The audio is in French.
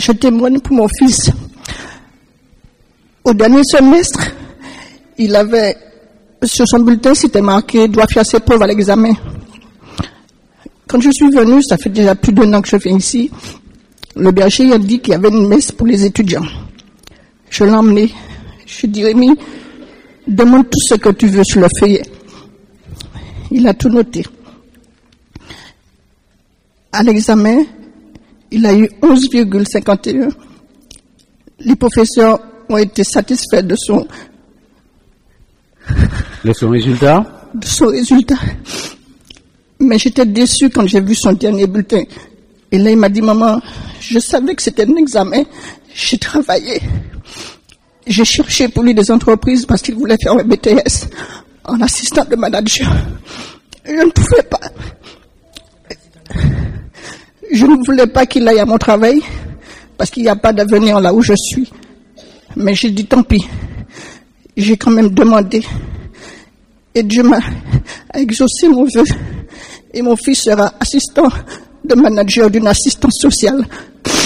Je témoigne pour mon fils. Au dernier semestre, il avait, sur son bulletin, c'était marqué « doit faire ses preuves à l'examen ». Quand je suis venue, ça fait déjà plus d'1 an que je viens ici, le berger a dit qu'il y avait une messe pour les étudiants. Je l'ai emmené. Je lui ai dit « Rémi, demande tout ce que tu veux sur le feuillet ». Il a tout noté. À l'examen, il a eu 11,51. Les professeurs ont été satisfaits de son résultat. De son résultat. Mais j'étais déçue quand j'ai vu son dernier bulletin. Et là, il m'a dit, maman, je savais que c'était un examen. J'ai travaillé. J'ai cherché pour lui des entreprises parce qu'il voulait faire un BTS en assistant de manager. Je ne pouvais pas. Je ne voulais pas qu'il aille à mon travail parce qu'il n'y a pas d'avenir là où je suis. Mais j'ai dit tant pis. J'ai quand même demandé. Et Dieu m'a exaucé mon vœu. Et mon fils sera assistant de manager d'une assistance sociale.